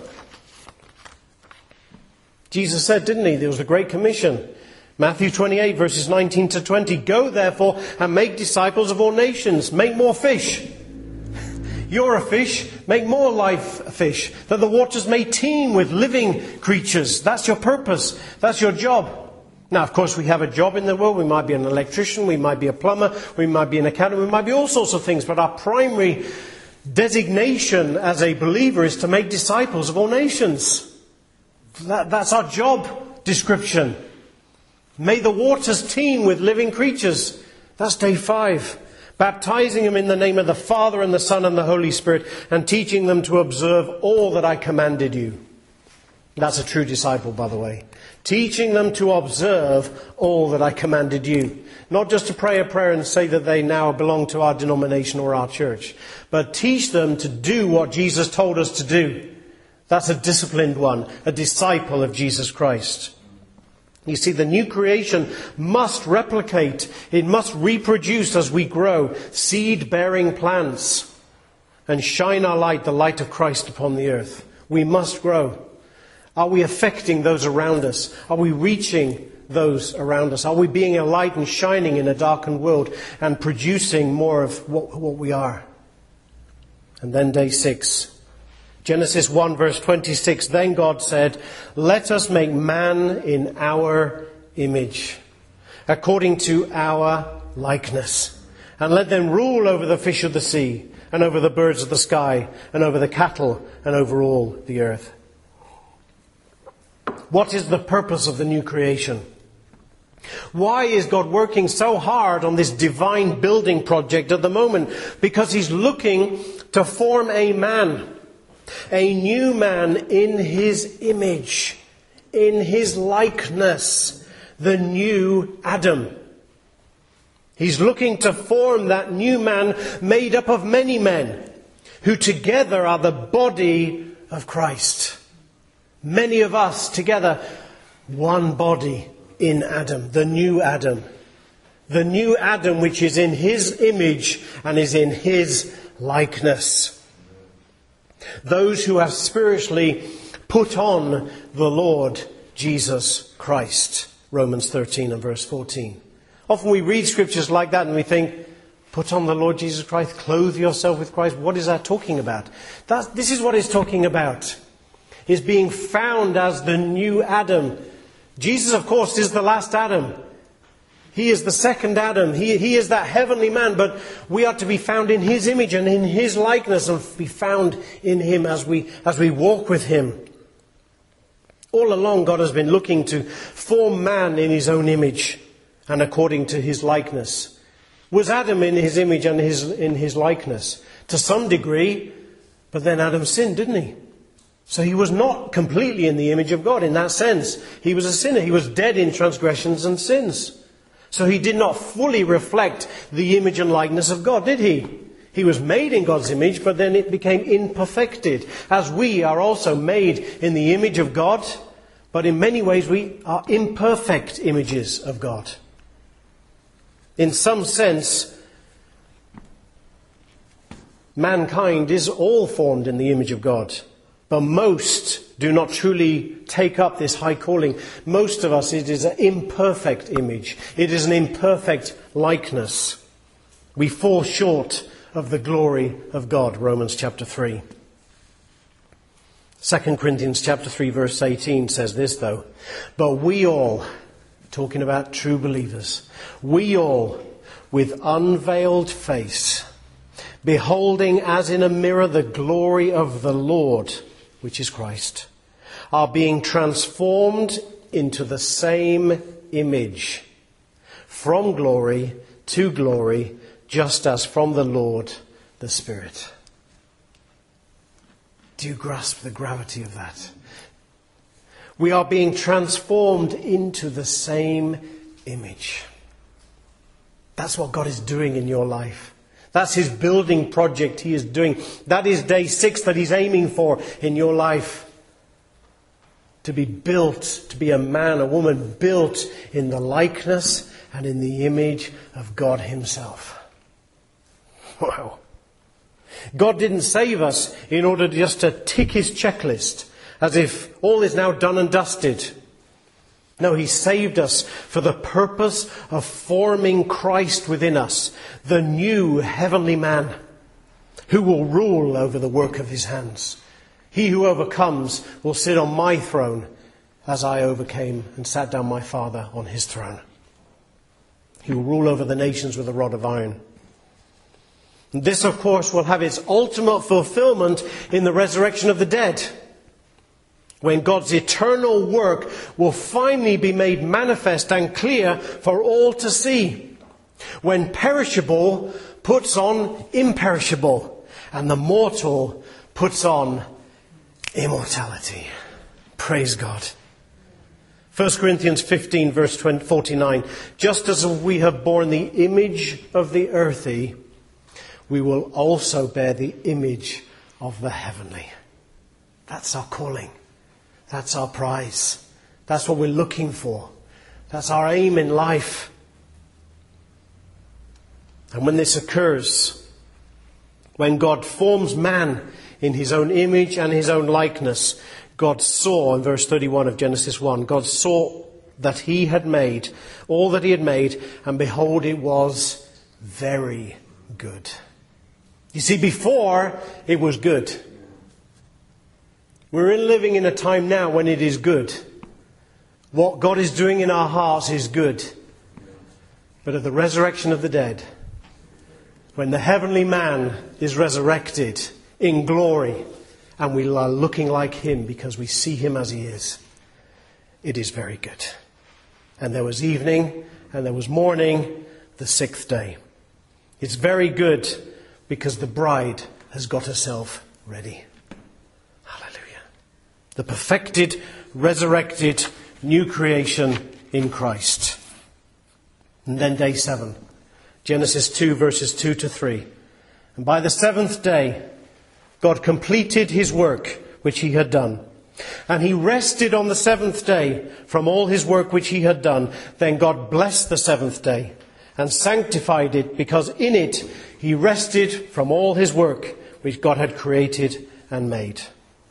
A: Jesus said, didn't he? There was a great commission. Matthew 28 verses 19 to 20. Go therefore and make disciples of all nations. Make more fish. you're a fish, make more live fish, that the waters may teem with living creatures. That's your purpose. That's your job. Now, of course, we have a job in the world. We might be an electrician, we might be a plumber, we might be an accountant, we might be all sorts of things. But our primary designation as a believer is to make disciples of all nations. That's our job description. May the waters teem with living creatures. That's day 5. Baptizing them in the name of the Father and the Son and the Holy Spirit, and teaching them to observe all that I commanded you. That's a true disciple, by the way. Teaching them to observe all that I commanded you. Not just to pray a prayer and say that they now belong to our denomination or our church, but teach them to do what Jesus told us to do. That's a disciplined one, a disciple of Jesus Christ. You see, the new creation must replicate, it must reproduce as we grow, seed-bearing plants, and shine our light, the light of Christ upon the earth. We must grow. Are we affecting those around us? Are we reaching those around us? Are we being a light and shining in a darkened world and producing more of what we are? And then day 6. Genesis 1 verse 26, then God said, let us make man in our image, according to our likeness, and let them rule over the fish of the sea, and over the birds of the sky, and over the cattle, and over all the earth. What is the purpose of the new creation? Why is God working so hard on this divine building project at the moment? Because He's looking to form a man. A new man in His image, in His likeness, the new Adam. He's looking to form that new man made up of many men, who together are the body of Christ. Many of us together, one body in Adam, the new Adam. The new Adam which is in His image and is in His likeness. Those who have spiritually put on the Lord Jesus Christ. Romans 13 and verse 14. Often we read scriptures like that and we think, put on the Lord Jesus Christ, clothe yourself with Christ. What is that talking about? This is what it's talking about. Is being found as the new Adam. Jesus, of course, is the last Adam. He is the second Adam. He is that heavenly man, but we are to be found in His image and in His likeness and be found in Him as we walk with Him. All along, God has been looking to form man in His own image and according to His likeness. Was Adam in His image and in His likeness? To some degree, but then Adam sinned, didn't he? So he was not completely in the image of God in that sense. He was a sinner. He was dead in transgressions and sins. So he did not fully reflect the image and likeness of God, did he? He was made in God's image, but then it became imperfected, as we are also made in the image of God, but in many ways we are imperfect images of God. In some sense, mankind is all formed in the image of God, but most do not truly take up this high calling. Most of us, it is an imperfect image. It is an imperfect likeness. We fall short of the glory of God, Romans chapter 3. 2 Corinthians chapter 3 verse 18 says this though, but we all, talking about true believers, we all with unveiled face, beholding as in a mirror the glory of the Lord, which is Christ, are being transformed into the same image, from glory to glory, just as from the Lord the Spirit. Do you grasp the gravity of that? We are being transformed into the same image. That's what God is doing in your life. That's His building project He is doing. That is day 6 that He's aiming for in your life. To be built, to be a man, a woman built in the likeness and in the image of God Himself. Wow. God didn't save us in order just to tick His checklist, as if all is now done and dusted. No, He saved us for the purpose of forming Christ within us, the new heavenly man. Who will rule over the work of his hands? He who overcomes will sit on my throne, as I overcame and sat down my Father on his throne. He will rule over the nations with a rod of iron. And this, of course, will have its ultimate fulfillment in the resurrection of the dead, when God's eternal work will finally be made manifest and clear for all to see. When perishable puts on imperishable, and the mortal puts on immortality. Praise God. 1 Corinthians 15 verse 49. Just as we have borne the image of the earthy, we will also bear the image of the heavenly. That's our calling. That's our prize. That's what we're looking for. That's our aim in life. And when this occurs, when God forms man in his own image and his own likeness, God saw, in verse 31 of Genesis 1, God saw that he had made all that he had made, and behold, it was very good. You see, before it was good. We're living in a time now when it is good. What God is doing in our hearts is good. But at the resurrection of the dead, when the heavenly man is resurrected in glory, and we are looking like him because we see him as he is, it is very good. And there was evening, and there was morning, the sixth day. It's very good because the bride has got herself ready. The perfected, resurrected, new creation in Christ. And then day 7. Genesis 2 verses 2 to 3. And by the seventh day, God completed his work which he had done. And he rested on the seventh day from all his work which he had done. Then God blessed the seventh day and sanctified it, because in it he rested from all his work which God had created and made.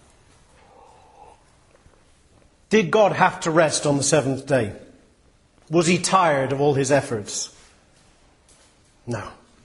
A: Did God have to rest on the seventh day? Was he tired of all his efforts? No.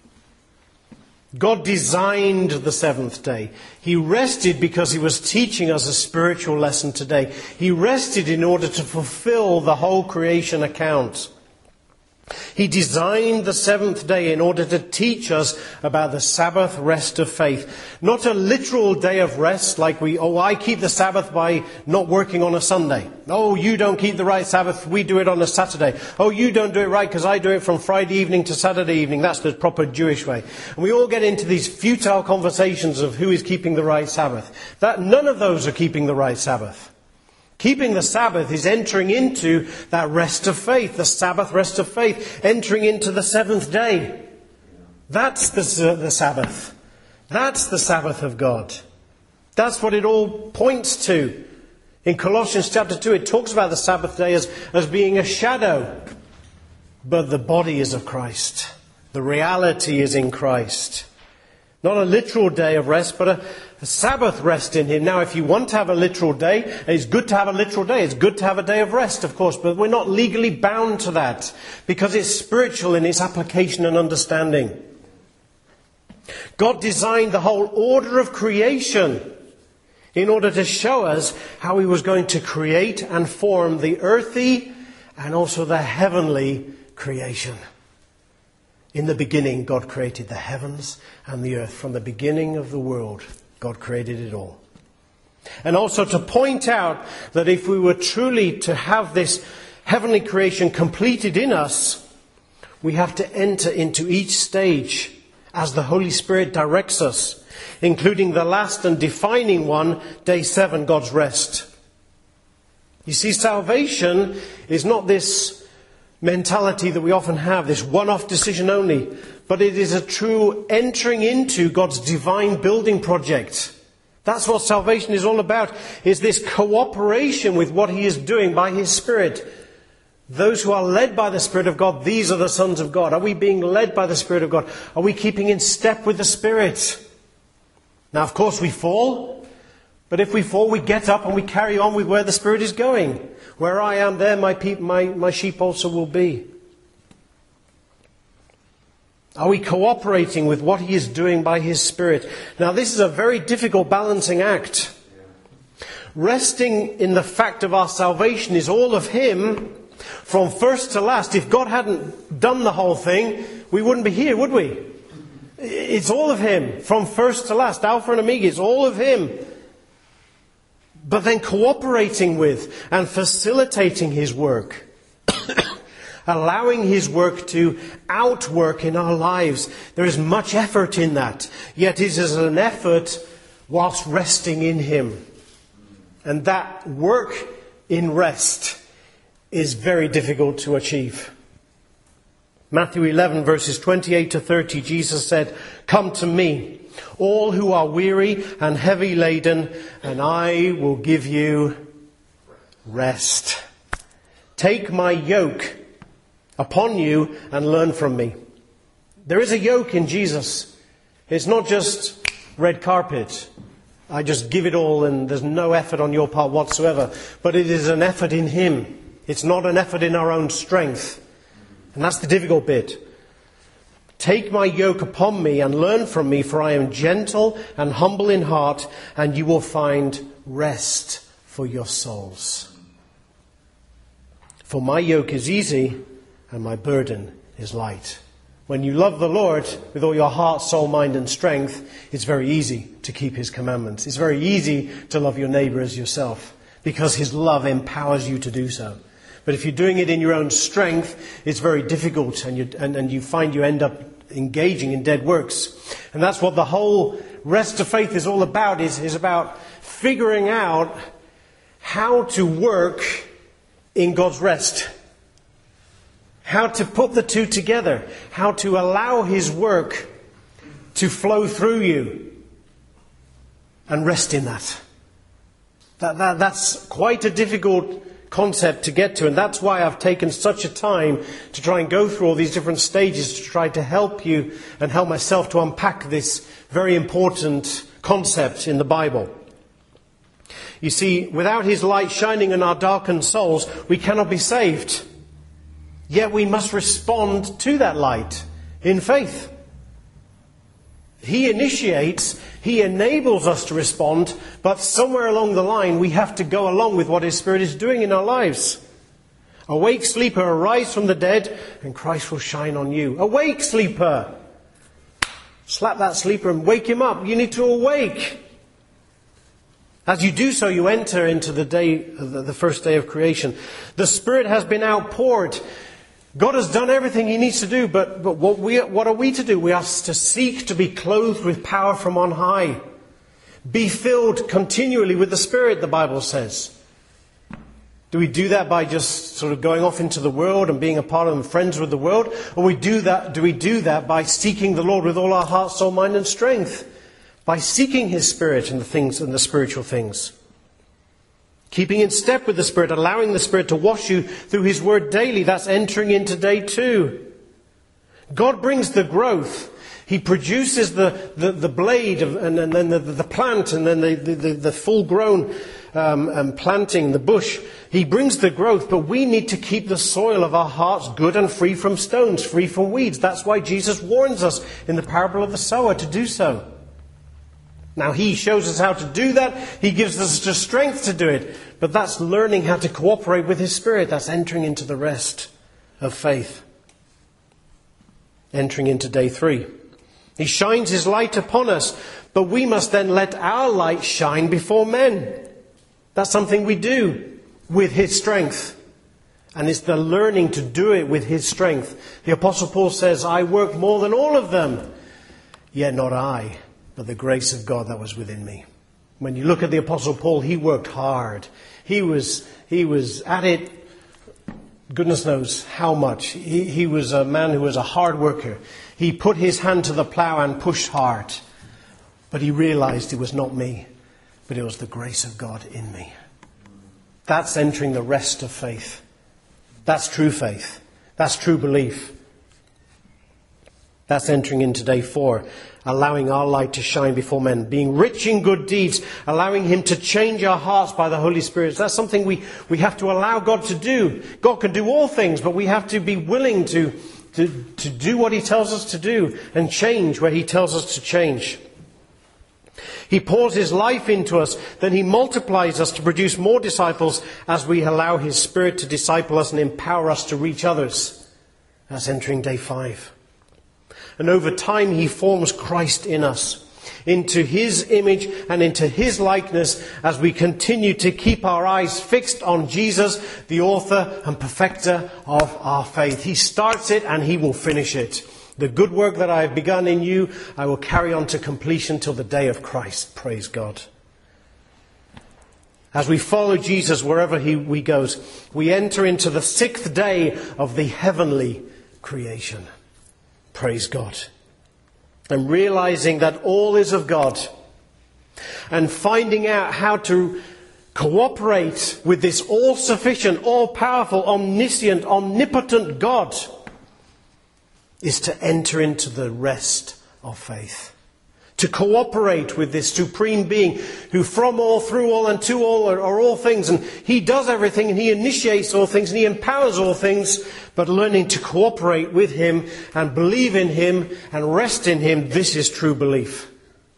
A: God designed the seventh day. He rested because he was teaching us a spiritual lesson today. He rested in order to fulfill the whole creation account. He designed the seventh day in order to teach us about the Sabbath rest of faith. Not a literal day of rest like I keep the Sabbath by not working on a Sunday. Oh, you don't keep the right Sabbath, we do it on a Saturday. Oh, you don't do it right because I do it from Friday evening to Saturday evening. That's the proper Jewish way. And we all get into these futile conversations of who is keeping the right Sabbath. None of those are keeping the right Sabbath. Keeping the Sabbath is entering into that rest of faith, the Sabbath rest of faith, entering into the seventh day. That's the Sabbath. That's the Sabbath of God. That's what it all points to. In Colossians chapter 2, it talks about the Sabbath day as being a shadow. But the body is of Christ. The reality is in Christ. Not a literal day of rest, but a Sabbath rest in him. Now, if you want to have a literal day, it's good to have a literal day. It's good to have a day of rest, of course, but we're not legally bound to that because it's spiritual in its application and understanding. God designed the whole order of creation in order to show us how he was going to create and form the earthy and also the heavenly creation. In the beginning, God created the heavens and the earth. From the beginning of the world, God created it all. And also to point out that if we were truly to have this heavenly creation completed in us, we have to enter into each stage as the Holy Spirit directs us, including the last and defining one, day 7, God's rest. You see, salvation is not this mentality that we often have, this one-off decision only, but it is a true entering into God's divine building project. That's what salvation is all about, is this cooperation with what he is doing by his Spirit. Those who are led by the Spirit of God, these are the sons of God. Are we being led by the Spirit of God? Are we keeping in step with the Spirit? Now, of course, we fall, but if we fall, we get up and we carry on with where the Spirit is going. Where I am, there my sheep also will be. Are we cooperating with what He is doing by His Spirit? Now, this is a very difficult balancing act. Resting in the fact of our salvation is all of Him from first to last. If God hadn't done the whole thing, we wouldn't be here, would we? It's all of Him from first to last. Alpha and Omega, it's all of Him. But then cooperating with and facilitating His work. Allowing His work to outwork in our lives. There is much effort in that. Yet it is an effort whilst resting in Him. And that work in rest is very difficult to achieve. Matthew 11 verses 28 to 30, Jesus said, "Come to me, all who are weary and heavy laden, and I will give you rest. Take my yoke upon you and learn from me." There is a yoke in Jesus. It's not just red carpet. I just give it all and there's no effort on your part whatsoever. But it is an effort in Him. It's not an effort in our own strength. And that's the difficult bit. "Take my yoke upon me and learn from me, for I am gentle and humble in heart, and you will find rest for your souls. For my yoke is easy and my burden is light." When you love the Lord with all your heart, soul, mind and strength, it's very easy to keep His commandments. It's very easy to love your neighbour as yourself because His love empowers you to do so. But if you're doing it in your own strength, it's very difficult and you find you end up engaging in dead works. And that's what the whole rest of faith is all about, is about figuring out how to work in God's rest. How to put the two together. How to allow His work to flow through you. And rest in that. That's quite a difficult concept to get to. And that's why I've taken such a time to try and go through all these different stages to try to help you and help myself to unpack this very important concept in the Bible. You see, without His light shining in our darkened souls, we cannot be saved. Yet we must respond to that light in faith. He initiates, He enables us to respond, but somewhere along the line we have to go along with what His Spirit is doing in our lives. "Awake, sleeper, arise from the dead, and Christ will shine on you." Awake, sleeper! Slap that sleeper and wake him up. You need to awake. As you do so, you enter into the first day of creation. The Spirit has been outpoured. God has done everything He needs to do, but what are we to do? We are to seek to be clothed with power from on high. Be filled continually with the Spirit, the Bible says. Do we do that by just sort of going off into the world and being a part of and friends with the world? Or do we do that by seeking the Lord with all our heart, soul, mind and strength? By seeking His Spirit and the things and the spiritual things. Keeping in step with the Spirit, allowing the Spirit to wash you through His Word daily. That's entering into day 2. God brings the growth. He produces the blade and then the plant and then the full-grown planting, the bush. He brings the growth, but we need to keep the soil of our hearts good and free from stones, free from weeds. That's why Jesus warns us in the parable of the sower to do so. Now, He shows us how to do that. He gives us the strength to do it. But that's learning how to cooperate with His Spirit. That's entering into the rest of faith. Entering into day 3. He shines His light upon us, but we must then let our light shine before men. That's something we do with His strength. And it's the learning to do it with His strength. The Apostle Paul says, "I work more than all of them, yet not I, but the grace of God that was within me." When you look at the Apostle Paul, he worked hard. He was at it, goodness knows how much. He was a man who was a hard worker. He put his hand to the plough and pushed hard. But he realized it was not me, but it was the grace of God in me. That's entering the rest of faith. That's true faith. That's true belief. That's entering into day 4, allowing our light to shine before men, being rich in good deeds, allowing Him to change our hearts by the Holy Spirit. That's something we have to allow God to do. God can do all things, but we have to be willing to to do what he tells us to do and change where he tells us to change. He pours his life into us, then he multiplies us to produce more disciples as we allow his Spirit to disciple us and empower us to reach others. That's entering day 5. And over time he forms Christ in us, into his image and into his likeness as we continue to keep our eyes fixed on Jesus, the author and perfecter of our faith. He starts it and he will finish it. The good work that I have begun in you, I will carry on to completion till the day of Christ. Praise God. As we follow Jesus wherever he goes, we enter into the 6th day of the heavenly creation. Praise God. And realizing that all is of God, and finding out how to cooperate with this all-sufficient, all-powerful, omniscient, omnipotent God is to enter into the rest of faith. To cooperate with this supreme being who from all, through all, and to all are all things. And he does everything and he initiates all things and he empowers all things. But learning to cooperate with him and believe in him and rest in him, this is true belief.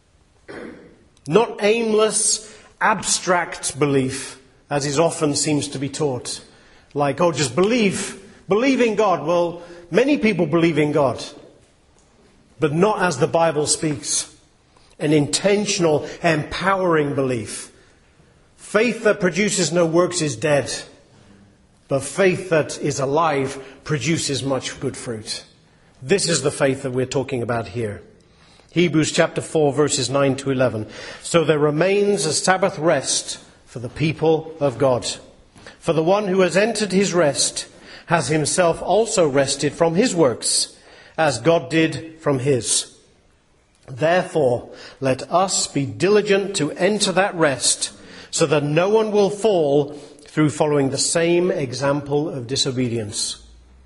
A: Not aimless, abstract belief, as is often seems to be taught. Like, oh, just believe in God. Well, many people believe in God, but not as the Bible speaks. An intentional, empowering belief. Faith that produces no works is dead, but faith that is alive produces much good fruit. This is the faith that we're talking about here. Hebrews chapter 4, verses 9 to 11. So there remains a Sabbath rest for the people of God. For the one who has entered his rest has himself also rested from his works, as God did from his. Therefore, let us be diligent to enter that rest, so that no one will fall through following the same example of disobedience.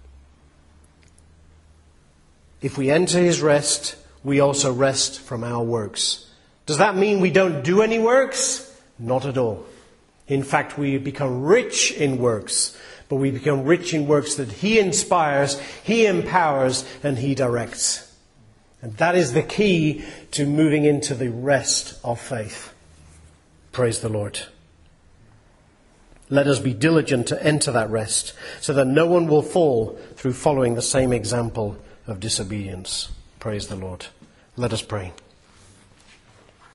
A: If we enter his rest, we also rest from our works. Does that mean we don't do any works? Not at all. In fact, we become rich in works, but we become rich in works that he inspires, he empowers, and he directs. And that is the key to moving into the rest of faith. Praise the Lord. Let us be diligent to enter that rest, so that no one will fall through following the same example of disobedience. Praise the Lord. Let us pray.